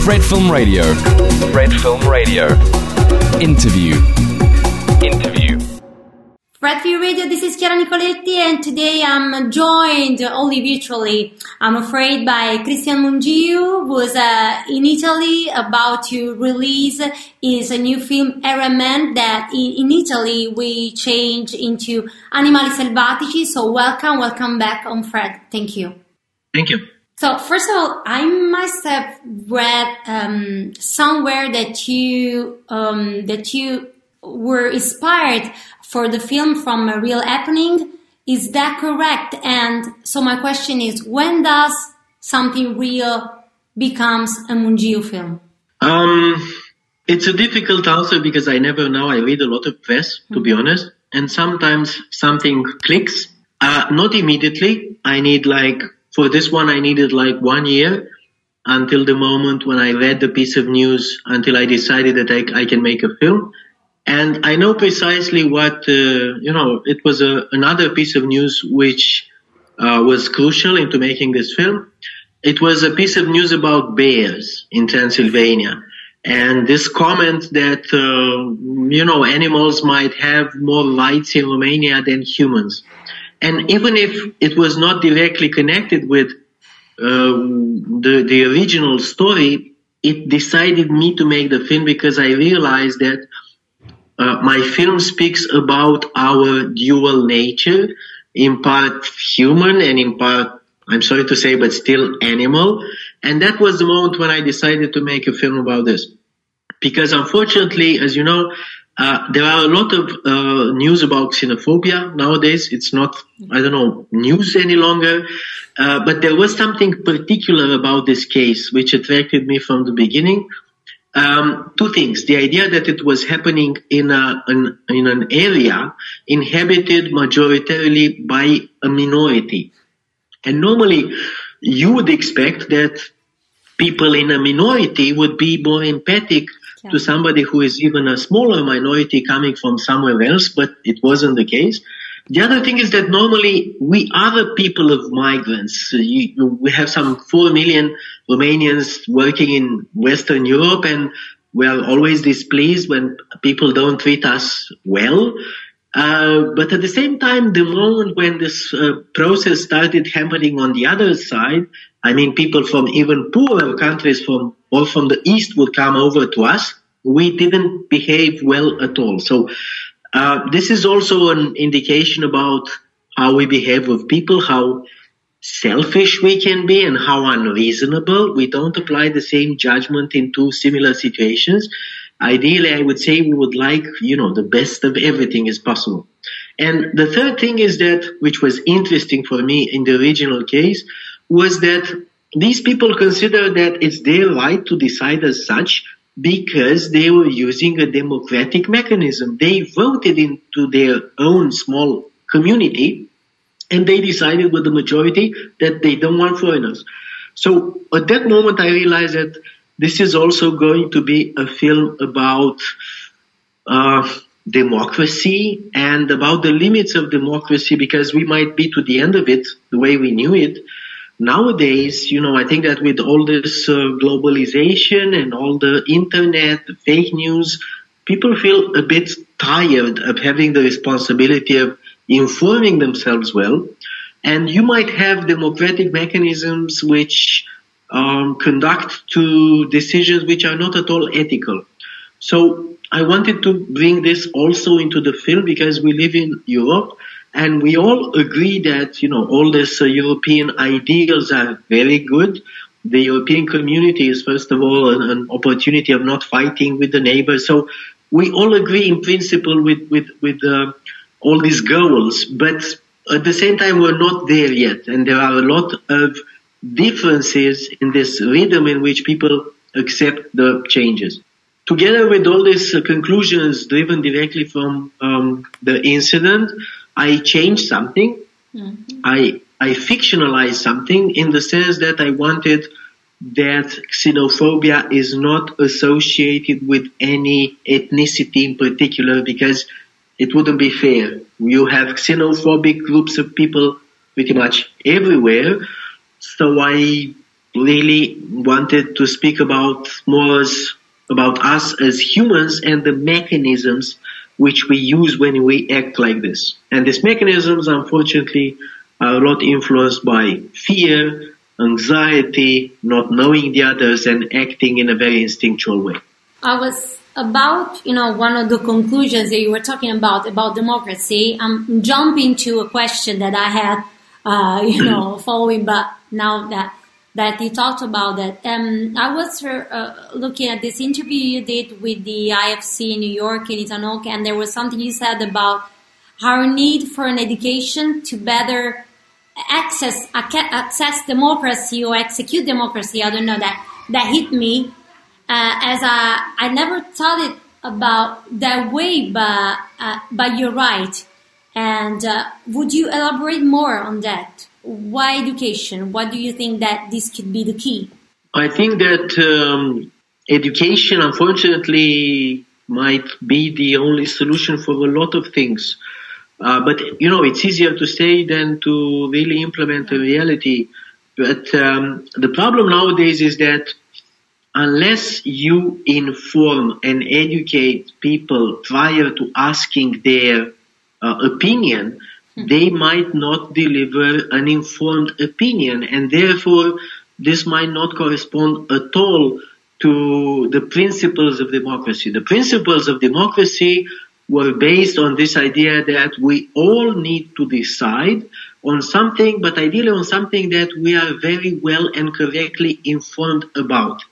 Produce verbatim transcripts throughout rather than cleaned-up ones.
Red Film Radio. Red Film Radio. Interview. Interview. Red Film Radio, this is Chiara Nicoletti, and today I'm joined only virtually, I'm afraid, by Cristian Mungiu, who's uh, in Italy about to release his new film Element, that in Italy we change into Animali Selvatici. So welcome, welcome back on Fred. Thank you. Thank you. So first of all, I must have read um, somewhere that you um, that you were inspired for the film from a real happening. Is that correct? And so my question is, when does something real becomes a Mungiu film? Um, it's a difficult answer because I never know. I read a lot of press, to mm-hmm. be honest, and sometimes something clicks. Uh, not immediately. I need like, for this one, I needed like one year until the moment when I read the piece of news, until I decided that I, I can make a film. And I know precisely what, uh, you know, it was a, another piece of news which uh, was crucial into making this film. It was a piece of news about bears in Transylvania. And this comment that, uh, you know, animals might have more rights in Romania than humans. And even if it was not directly connected with uh, the, the original story, it decided me to make the film because I realized that Uh, my film speaks about our dual nature, in part human and in part, I'm sorry to say, but still animal. And that was the moment when I decided to make a film about this. Because unfortunately, as you know, uh, there are a lot of uh, news about xenophobia nowadays. It's not, I don't know, news any longer. Uh, but there was something particular about this case which attracted me from the beginning. Um, two things. The idea that it was happening in a, an, in an area inhabited majoritarily by a minority. And normally you would expect that people in a minority would be more empathic yeah. to somebody who is even a smaller minority coming from somewhere else, but it wasn't the case. The other thing is that normally we are the people of migrants. You, we have some four million Romanians working in Western Europe, and we are always displeased when people don't treat us well. Uh, but at the same time, the moment when this uh, process started happening on the other side, I mean, people from even poorer countries from or from the East would come over to us, we didn't behave well at all. So Uh, this is also an indication about how we behave with people, how selfish we can be and how unreasonable. We don't apply the same judgment in two similar situations. Ideally, I would say we would like, you know, the best of everything is possible. And the third thing is that, which was interesting for me in the original case, was that these people consider that it's their right to decide as such, because they were using a democratic mechanism. They voted into their own small community and they decided with the majority that they don't want foreigners. So at that moment I realized that this is also going to be a film about uh, democracy and about the limits of democracy, because we might be to the end of it the way we knew it. Nowadays, you know, I think that with all this uh, globalization and all the internet, the fake news, people feel a bit tired of having the responsibility of informing themselves well. And you might have democratic mechanisms which um, conduct to decisions which are not at all ethical. So I wanted to bring this also into the film because we live in Europe. And we all agree that, you know, all these uh, European ideals are very good. The European community is, first of all, an, an opportunity of not fighting with the neighbors. So we all agree in principle with, with, with uh, all these goals. But at the same time, we're not there yet. And there are a lot of differences in this rhythm in which people accept the changes. Together with all these uh, conclusions driven directly from um, the incident, I changed something. Mm-hmm. I I fictionalized something in the sense that I wanted that xenophobia is not associated with any ethnicity in particular, because it wouldn't be fair. You have xenophobic groups of people pretty much everywhere. So I really wanted to speak about more as, about us as humans and the mechanisms which we use when we act like this. And these mechanisms, unfortunately, are a lot influenced by fear, anxiety, not knowing the others, and acting in a very instinctual way. I was about, you know, one of the conclusions that you were talking about, about democracy. I'm jumping to a question that I had, uh, you know, following, but now that that you talked about that. Um, I was uh, looking at this interview you did with the I F C in New York, in Itanok, and there was something you said about our need for an education to better access access democracy or execute democracy. I don't know, that that hit me uh, as I I never thought it about that way, but uh, but you're right. And uh, would you elaborate more on that? Why education? What do you think that this could be the key? I think that um, education, unfortunately, might be the only solution for a lot of things. Uh, but, you know, it's easier to say than to really implement a reality. But um, the problem nowadays is that unless you inform and educate people prior to asking their uh, opinion, they might not deliver an informed opinion, and therefore this might not correspond at all to the principles of democracy. The principles of democracy were based on this idea that we all need to decide on something, but ideally on something that we are very well and correctly informed about.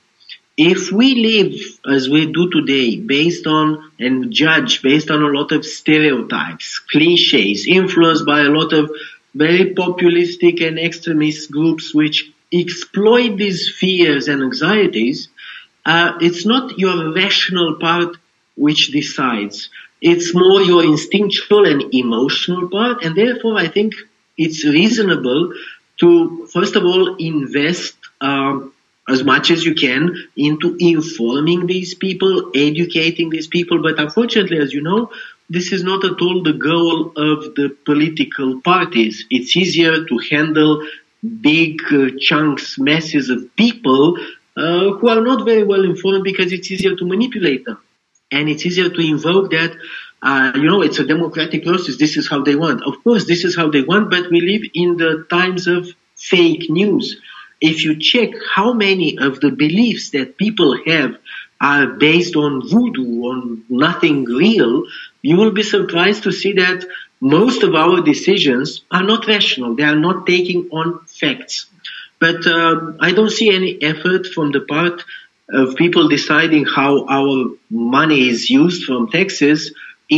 If we live as we do today, based on and judge based on a lot of stereotypes, cliches, influenced by a lot of very populistic and extremist groups which exploit these fears and anxieties, uh, it's not your rational part which decides. It's more your instinctual and emotional part, and therefore I think it's reasonable to, first of all, invest um, as much as you can into informing these people, educating these people. But unfortunately, as you know, this is not at all the goal of the political parties. It's easier to handle big uh, chunks, masses of people uh, who are not very well informed because it's easier to manipulate them. And it's easier to invoke that, uh, you know, it's a democratic process. This is how they want. Of course, this is how they want, but we live in the times of fake news. If you check how many of the beliefs that people have are based on voodoo, on nothing real, you will be surprised to see that most of our decisions are not rational. They are not taking on facts. But uh, I don't see any effort from the part of people deciding how our money is used from taxes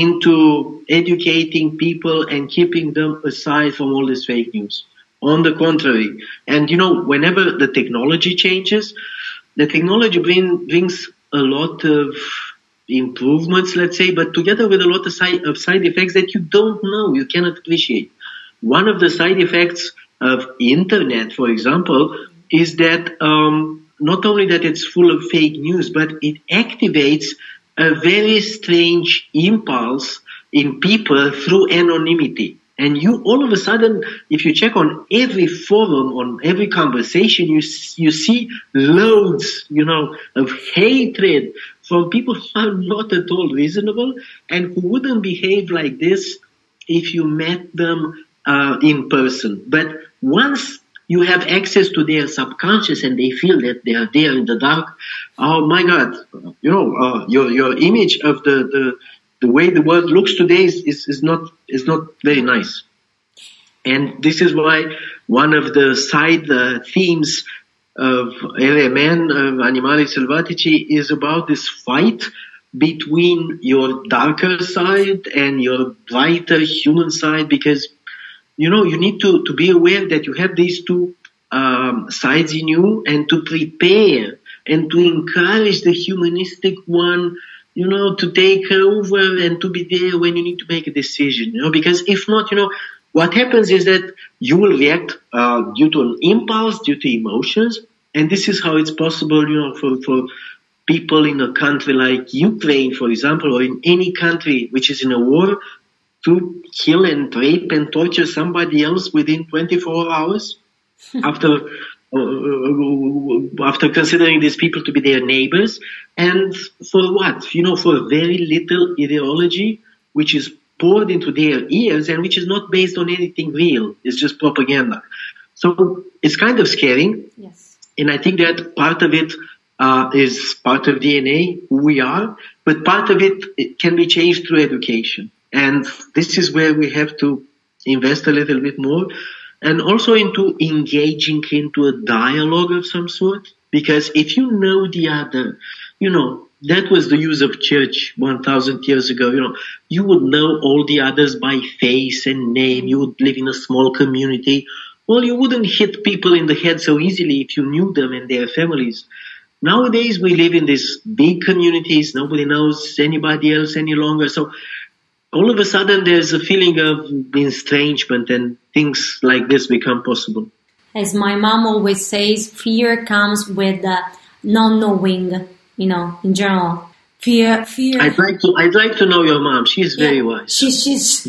into educating people and keeping them aside from all this fake news. On the contrary. And, you know, whenever the technology changes, the technology bring, brings a lot of improvements, let's say, but together with a lot of side, of side effects that you don't know, you cannot appreciate. One of the side effects of internet, for example, is that um, not only that it's full of fake news, but it activates a very strange impulse in people through anonymity. And you, all of a sudden, if you check on every forum, on every conversation, you you see loads, you know, of hatred from people who are not at all reasonable and who wouldn't behave like this if you met them uh, in person. But once you have access to their subconscious and they feel that they are there in the dark, oh my God, you know, uh, your your image of the the The way the world looks today is, is, is not is not very nice. And this is why one of the side uh, themes of L M N, of Animali Selvatici, is about this fight between your darker side and your brighter human side, because, you know, you need to, to be aware that you have these two um, sides in you, and to prepare and to encourage the humanistic one, you know, to take over and to be there when you need to make a decision, you know, because if not, you know, what happens is that you will react uh, due to an impulse, due to emotions, and this is how it's possible, you know, for, for people in a country like Ukraine, for example, or in any country which is in a war, to kill and rape and torture somebody else within twenty-four hours after uh, after considering these people to be their neighbors, and for what? You know, for very little ideology, which is poured into their ears and which is not based on anything real. It's just propaganda. So it's kind of scary. Yes. And I think that part of it uh, is part of D N A, who we are, but part of it, it can be changed through education. And this is where we have to invest a little bit more, and also into engaging into a dialogue of some sort. Because if you know the other, you know, that was the use of church one thousand years ago. You know, you would know all the others by face and name. You would live in a small community. Well, you wouldn't hit people in the head so easily if you knew them and their families. Nowadays, we live in these big communities. Nobody knows anybody else any longer. So all of a sudden, there's a feeling of estrangement, and things like this become possible. As my mom always says, fear comes with the non-knowing, you know, in general. Fear, fear. I'd like to, I'd like to know your mom. She's very yeah, wise. She's, she's,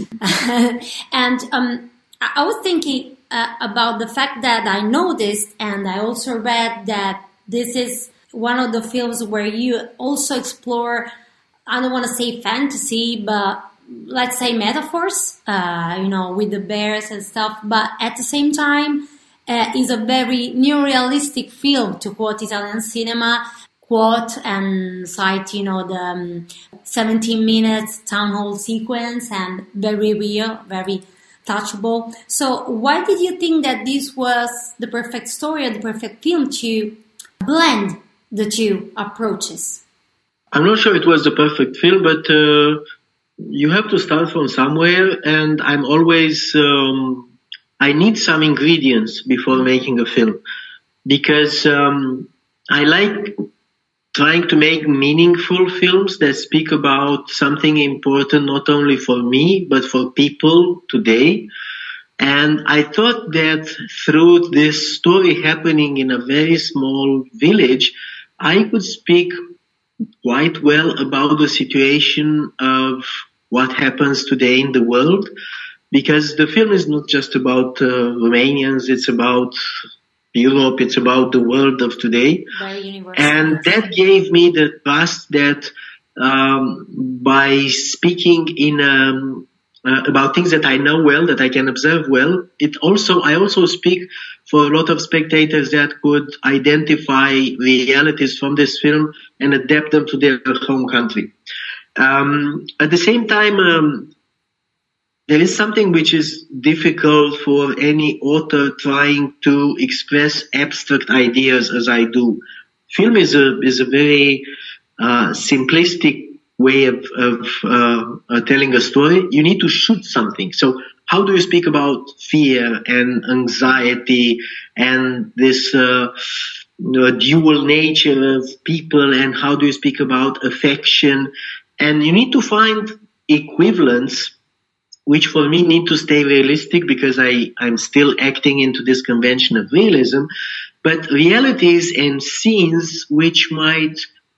and um, I, I was thinking uh, about the fact that I noticed, and I also read that this is one of the films where you also explore, I don't want to say fantasy, but let's say metaphors, uh, you know, with the bears and stuff, but at the same time, uh, is a very neorealistic film, to quote Italian cinema, quote and cite, you know, the um, seventeen minutes town hall sequence, and very real, very touchable. So why did you think that this was the perfect story or the perfect film to blend the two approaches? I'm not sure it was the perfect film, but uh, you have to start from somewhere, and I'm always, um, I need some ingredients before making a film, because um, I like trying to make meaningful films that speak about something important not only for me, but for people today. And I thought that through this story happening in a very small village, I could speak quite well about the situation of what happens today in the world, because the film is not just about uh, Romanians, it's about Europe, it's about the world of today. Very universal. And that gave me the trust that um, by speaking in um, uh, about things that I know well, that I can observe well, it also I also speak for a lot of spectators that could identify realities from this film and adapt them to their home country. Um, at the same time, um, there is something which is difficult for any author trying to express abstract ideas as I do. Film is a is a very uh, simplistic way of, of uh, uh, telling a story. You need to shoot something. So how do you speak about fear and anxiety and this uh, you know, dual nature of people, and how do you speak about affection? And you need to find equivalents, which for me need to stay realistic, because I, I'm still acting into this convention of realism, but realities and scenes which might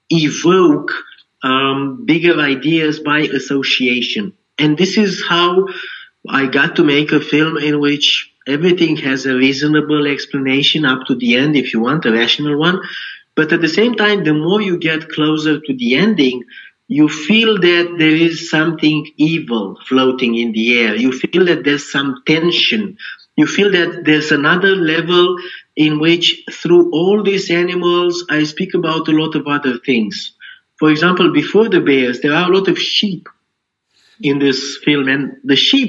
evoke um, bigger ideas by association. And this is how I got to make a film in which everything has a reasonable explanation up to the end, if you want, a rational one. But at the same time, the more you get closer to the ending, you feel that there is something evil floating in the air. You feel that there's some tension. You feel that there's another level in which through all these animals, I speak about a lot of other things. For example, before the bears, there are a lot of sheep in this film. And the sheep,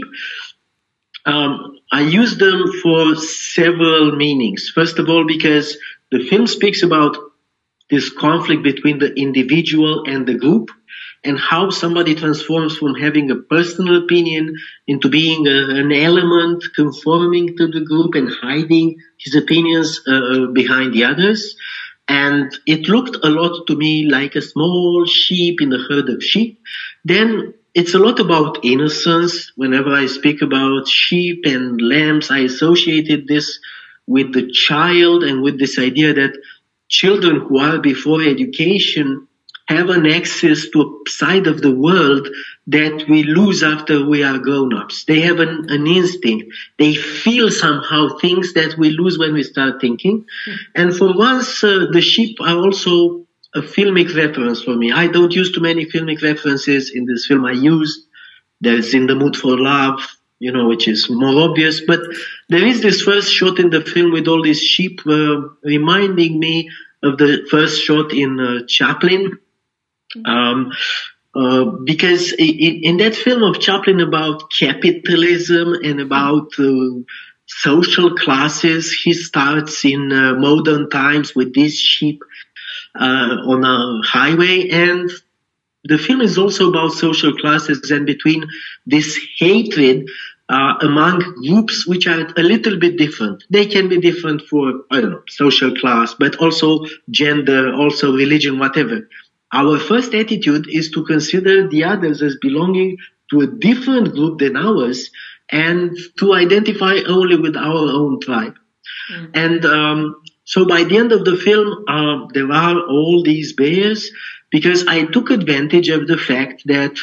um, I use them for several meanings. First of all, because the film speaks about this conflict between the individual and the group, and how somebody transforms from having a personal opinion into being a, an element conforming to the group and hiding his opinions uh, behind the others. And it looked a lot to me like a small sheep in a herd of sheep. Then it's a lot about innocence. Whenever I speak about sheep and lambs, I associated this with the child and with this idea that children who are before education have an access to a side of the world that we lose after we are grown-ups. They have an, an instinct. They feel somehow things that we lose when we start thinking. Mm. And for once, uh, the sheep are also a filmic reference for me. I don't use too many filmic references in this film. I use there's In the Mood for Love, you know, which is more obvious. But there is this first shot in the film with all these sheep uh, reminding me of the first shot in uh, Chaplin. Um, uh, because in, in that film of Chaplin about capitalism and about uh, social classes, he starts in uh, modern times with these sheep uh, on a highway, and the film is also about social classes and between this hatred uh, among groups which are a little bit different. They can be different for, I don't know, social class, but also gender, also religion, whatever. Our first attitude is to consider the others as belonging to a different group than ours and to identify only with our own tribe. Mm. And um, so by the end of the film, uh, there are all these bears because I took advantage of the fact that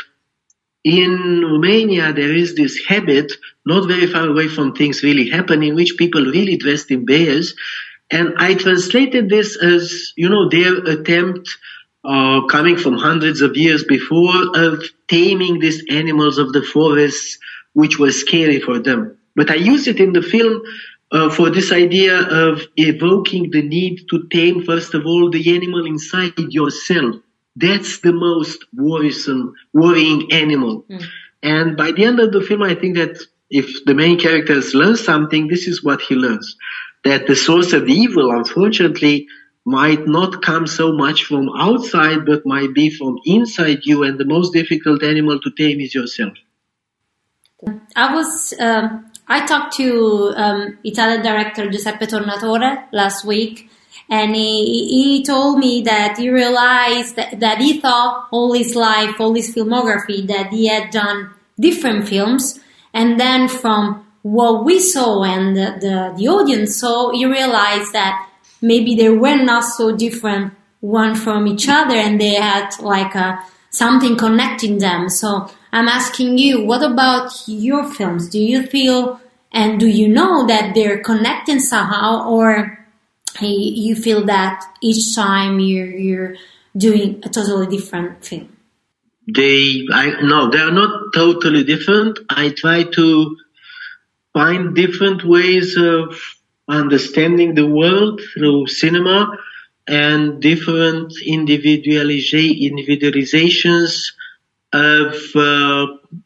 in Romania there is this habit, not very far away from things really happening, in which people really dressed in bears. And I translated this as, you know, their attempt Uh, coming from hundreds of years before of taming these animals of the forests, which was scary for them. But I use it in the film uh, for this idea of evoking the need to tame, first of all, the animal inside yourself. That's the most worrisome, worrying animal. Mm. And by the end of the film, I think that if the main characters learn something, this is what he learns. That the source of the evil, unfortunately, might not come so much from outside, but might be from inside you, and the most difficult animal to tame is yourself. I was, um, I talked to um, Italian director Giuseppe Tornatore last week, and he, he told me that he realized that, that he thought all his life, all his filmography, that he had done different films, and then from what we saw and the, the, the audience saw, he realized that maybe they were not so different one from each other, and they had like a, something connecting them. So I'm asking you, what about your films? Do you feel and do you know that they're connecting somehow, or you feel that each time you're, you're doing a totally different film? They, I no, they are not totally different. I try to find different ways of understanding the world through cinema and different individualiza- individualizations of uh,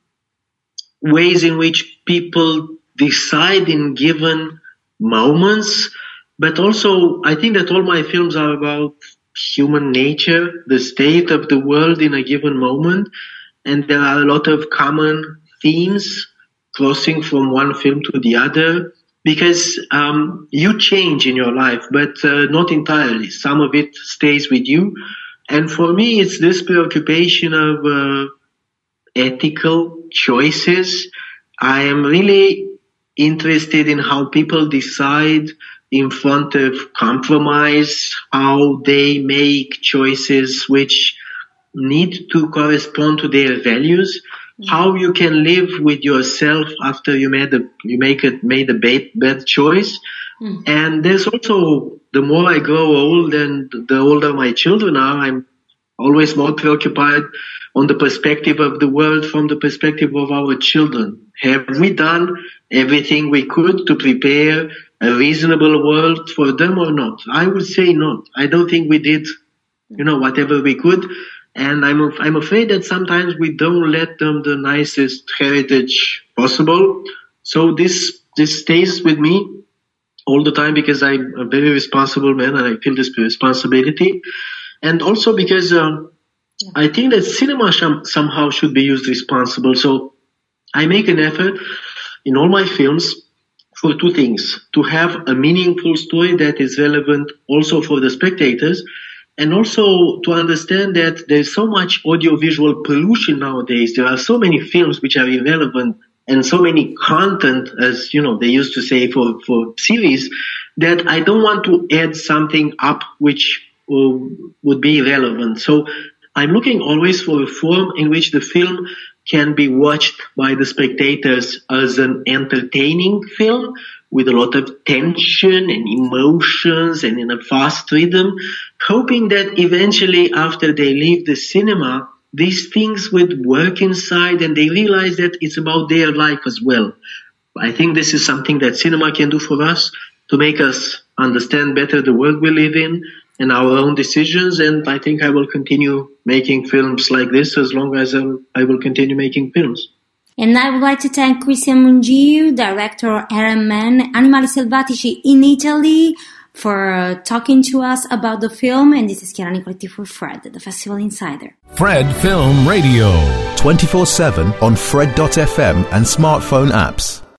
ways in which people decide in given moments. But also, I think that all my films are about human nature, the state of the world in a given moment, and there are a lot of common themes crossing from one film to the other. Because um, you change in your life, but uh, not entirely. Some of it stays with you. And for me, it's this preoccupation of uh, ethical choices. I am really interested in how people decide in front of compromise, how they make choices which need to correspond to their values. How you can live with yourself after you made a you make it made a bad, bad choice, mm. And there's also, the more I grow old and the older my children are, I'm always more preoccupied on the perspective of the world from the perspective of our children. Have we done everything we could to prepare a reasonable world for them or not? I would say not. I don't think we did, you know, whatever we could. And I'm I'm afraid that sometimes we don't let them the nicest heritage possible. So this this stays with me all the time because I'm a very responsible man and I feel this responsibility. And also because um, I think that cinema sh- somehow should be used responsible. So I make an effort in all my films for two things: to have a meaningful story that is relevant also for the spectators, and also to understand that there's so much audiovisual pollution nowadays. There are so many films which are irrelevant and so many content, as you know, they used to say for, for series, that I don't want to add something up which uh, would be irrelevant. So I'm looking always for a form in which the film can be watched by the spectators as an entertaining film with a lot of tension and emotions and in a fast rhythm, hoping that eventually after they leave the cinema, these things would work inside and they realize that it's about their life as well. I think this is something that cinema can do for us to make us understand better the world we live in and our own decisions, and I think I will continue making films like this as long as um, I will continue making films. And I would like to thank Cristian Mungiu, director of Iron Man, Animali Selvatici in Italy, for uh, talking to us about the film. And this is Chiara Nicoletti for Fred, the Festival Insider. Fred Film Radio. twenty-four seven on Fred dot f m and smartphone apps.